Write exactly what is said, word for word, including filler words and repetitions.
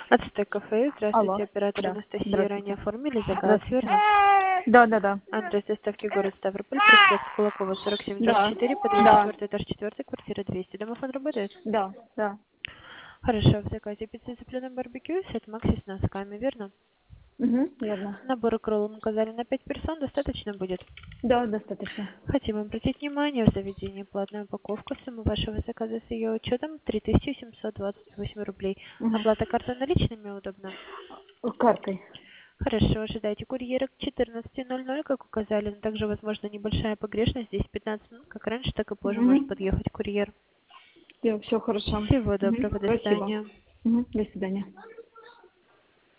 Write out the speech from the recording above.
Ацтек кафе. Алло. Здравствуйте, оператор Да. Анастасия. Ранее Здравствуйте. оформили заказ, Здравствуйте. верно? Да, да, да. Адрес доставки город Ставрополь, проспект Кулакова, сорок семь, дробь Да. четыре, подъезд Да. четвертый, этаж четвертый, квартира двести. Домофон работает? Да. Да. Хорошо, в заказе пицца цыпленок барбекю, сет макси с носками, верно? Угу. Верно. Набор кроллом указали на пять персон, достаточно будет? Да, достаточно. Хотим обратить внимание, в заведении платная упаковка, сумма вашего заказа с ее учетом три тысячи семьсот двадцать восемь рублей. Угу. Оплата картой наличными удобно? Картой. Хорошо, ожидайте курьера к четырнадцати ноль ноль, как указали, но также возможна небольшая погрешность, здесь пятнадцать минут, как раньше, так и позже может Угу. подъехать курьер. Все, все хорошо. Всего Угу. доброго, до Спасибо. свидания. Угу. До свидания.